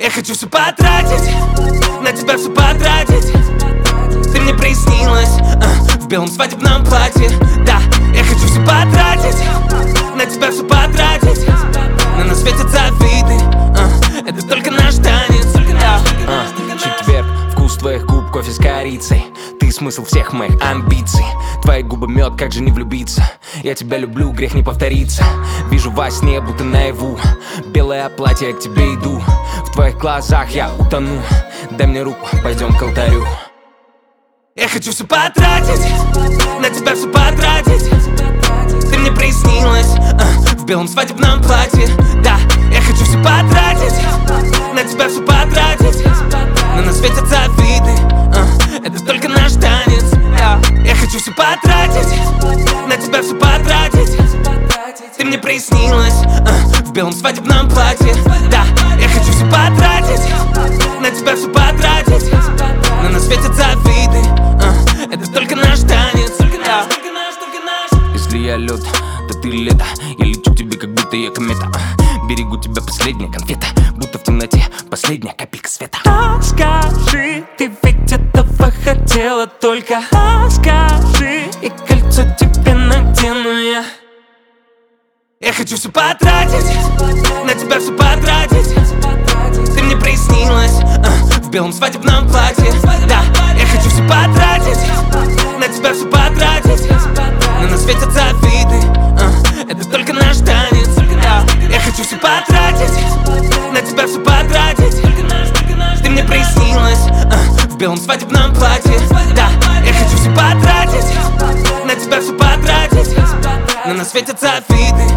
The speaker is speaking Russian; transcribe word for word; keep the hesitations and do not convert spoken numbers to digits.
Я хочу все потратить, на тебя все потратить. Ты мне приснилась а, в белом свадебном платье. Да, я хочу все потратить, на тебя все потратить. Но на свете завиды, а, это только наш танец. а, Четверг, вкус твоих губ, кофе с корицей. Ты смысл всех моих амбиций. Твои губы мед, как же не влюбиться. Я тебя люблю, грех не повториться. Вижу во сне, будто наяву. Белое платье, я к тебе иду. В твоих глазах я утону. Дай мне руку, пойдем к алтарю. Я хочу все потратить, на тебя все потратить. Ты мне приснилась а, в белом свадебном платье. Да, я хочу все потратить, на тебя все потратить. Но на свете завиды, а, это только наш танец. Я хочу все потратить, на тебя все потратить. Ты мне приснилась а, в белом свадебном платье. Да, я хочу все потратить, на тебя все потратить. Но на свете завиды, а, это только наш танец. Если я лед, то ты лето. Я лечу к тебе, как будто я комета. Берегу тебя, последняя конфета. Будто в темноте последняя капелька света. А скажи, ты ведь этого хотела только. А скажи, и кольцо тебе надену я. Я хочу все потратить, на тебя все потратить. Ты мне приснилась а, в белом свадебном платье. Да, я хочу все потратить, на тебя все потратить. Но на свете завиды, а, это только наш танец. Я хочу все потратить, на тебя все потратить. Ты мне приснилась а, в белом свадебном платье. Да, я хочу все потратить, на тебя все потратить. Но на свете завиды,